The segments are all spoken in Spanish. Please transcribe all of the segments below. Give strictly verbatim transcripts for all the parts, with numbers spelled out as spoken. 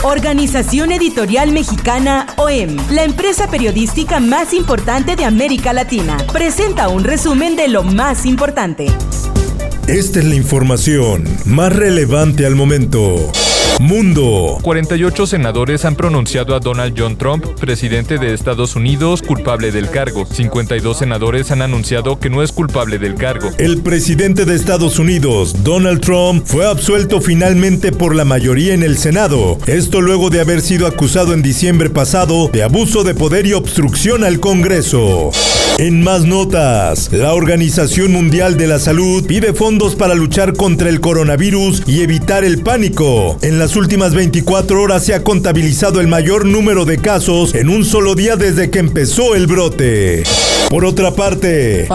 Organización Editorial Mexicana O E M, la empresa periodística más importante de América Latina, presenta un resumen de lo más importante. Esta es la información más relevante al momento. Mundo. cuarenta y ocho senadores han pronunciado a Donald John Trump, presidente de Estados Unidos, culpable del cargo. cincuenta y dos senadores han anunciado que no es culpable del cargo. El presidente de Estados Unidos, Donald Trump, fue absuelto finalmente por la mayoría en el Senado. Esto luego de haber sido acusado en diciembre pasado de abuso de poder y obstrucción al Congreso. En más notas, la Organización Mundial de la Salud pide fondos para luchar contra el coronavirus y evitar el pánico. En las últimas veinticuatro horas se ha contabilizado el mayor número de casos en un solo día desde que empezó el brote. Por otra parte,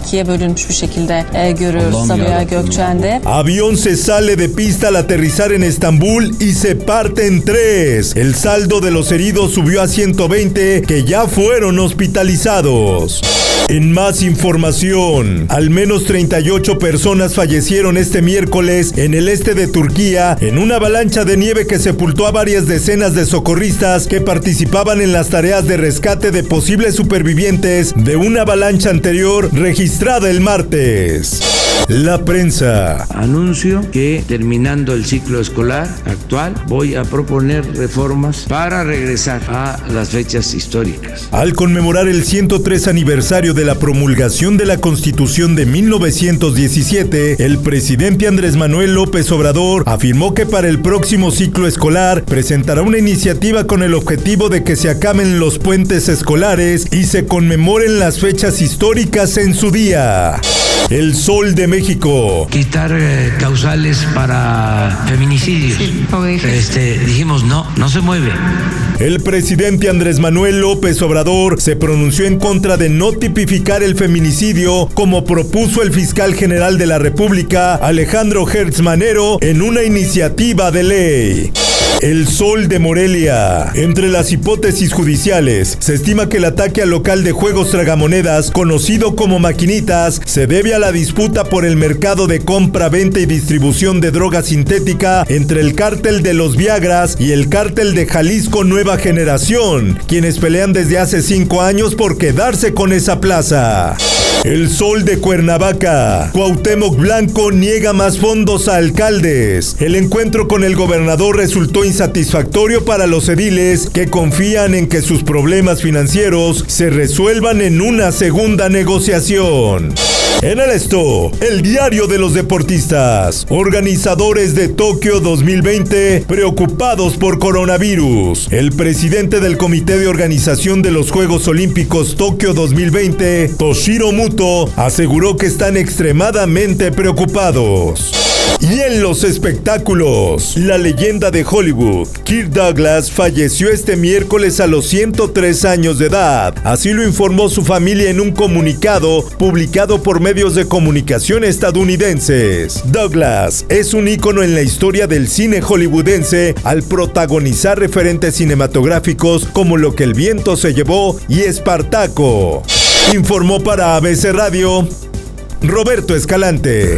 avión se sale de pista al aterrizar en Estambul y se parte en tres. El saldo de los heridos subió a ciento veinte que ya fueron hospitalizados. En más información, al menos treinta y ocho personas fallecieron este miércoles en el este de Turquía en una avalancha de nieve que sepultó a varias decenas de socorristas que participaban en las tareas de rescate de posibles supervivientes de una avalancha anterior registrada el martes. La prensa. Anuncio que terminando el ciclo escolar actual voy a proponer reformas para regresar a las fechas históricas. Al conmemorar el ciento tres aniversario de la promulgación de la Constitución de mil novecientos diecisiete, el presidente Andrés Manuel López Obrador afirmó que para el próximo ciclo escolar presentará una iniciativa con el objetivo de que se acaben los puentes escolares y se conmemoren las fechas históricas en su día. El Sol de México. Quitar eh, causales para feminicidios. Sí, este, dijimos no, no se mueve. El presidente Andrés Manuel López Obrador se pronunció en contra de no tipificar el feminicidio como propuso el fiscal general de la República, Alejandro Gertz Manero, en una iniciativa de ley. El Sol de Morelia. Entre las hipótesis judiciales, se estima que el ataque al local de juegos tragamonedas, conocido como Maquinitas, se debe a la disputa por el mercado de compra, venta y distribución de droga sintética entre el cártel de los Viagras y el cártel de Jalisco Nueva Generación, quienes pelean desde hace cinco años por quedarse con esa plaza. El Sol de Cuernavaca. Cuauhtémoc Blanco niega más fondos a alcaldes. El encuentro con el gobernador resultó insatisfactorio para los ediles que confían en que sus problemas financieros se resuelvan en una segunda negociación. En el esto, el diario de los deportistas. Organizadores de Tokio dos mil veinte preocupados por coronavirus. El presidente del Comité de Organización de los Juegos Olímpicos Tokio dos mil veinte, Toshiro Muto, aseguró que están extremadamente preocupados. Y en los espectáculos, la leyenda de Hollywood, Kirk Douglas, falleció este miércoles a los ciento tres años de edad. Así lo informó su familia en un comunicado publicado por medios de comunicación estadounidenses. Douglas es un ícono en la historia del cine hollywoodense al protagonizar referentes cinematográficos como Lo que el viento se llevó y Espartaco. Informó para A B C Radio, Roberto Escalante.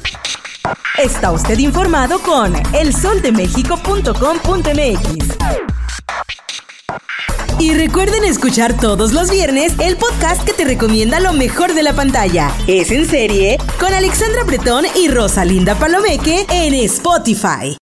Está usted informado con el sol de méxico punto com punto m x. Y recuerden escuchar todos los viernes el podcast que te recomienda lo mejor de la pantalla. Es en serie con Alexandra Bretón y Rosalinda Palomeque en Spotify.